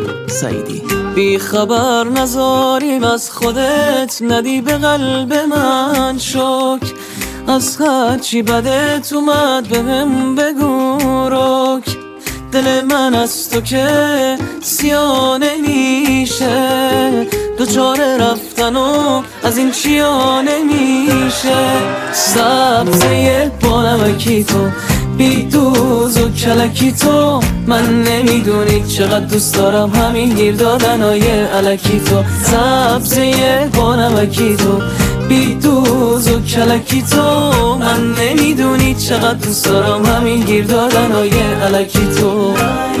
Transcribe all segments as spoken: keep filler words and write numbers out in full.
سعیدی. بی خبر نذاریم از خودت، ندی به قلب من شک، از هرچی بدت اومد بهم بگو رک. دل من از تو که سیاه نمیشه، دوچاره رفتن و از این چیا نمیشه. سبزه بانمکی تو، بی دوز و کلکی تو، من نمیدونی چقدر دوست دارم همین گیر دادنای الکی تو. سبزه بانمکی تو، بی دوز و کلکی تو، من نمیدونی چقدر دوست دارم همین گیر دادنای الکی تو.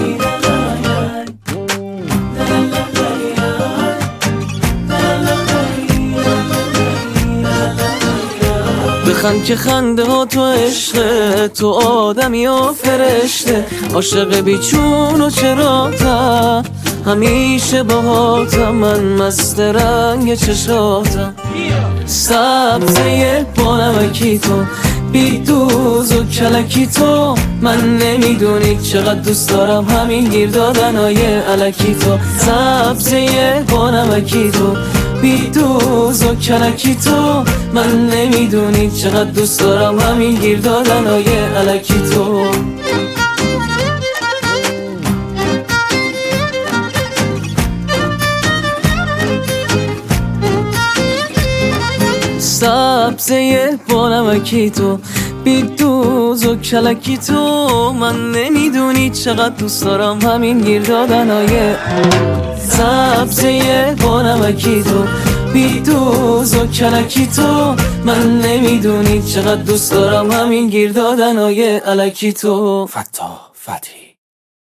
بخند که خنده ها تو عشقه، تو آدمی و فرشته، عاشق بیچون و چراتم، همیشه باهاتم، من مست رنگ چشاتم. سبزه بانمکی تو، بی دوز و کلکی تو، من نمیدونی چقدر دوست دارم همین گیر دادنای الکی تو. سبزه بانمکی تو، بی دوز و کلکی تو، من نمیدونی چقدر دوست دارم همین گیر دادنای الکی تو. سبزه بانمکی تو، بی دوز و کلکی تو، من نمیدونی چقدر دوست دارم همین گیر دادنای. سبزه بانمکی تو، بی دوز و کلکی تو، من نمیدونی چقدر دوست دارم همین گیر دادنای الکی تو. فتاح فتحی.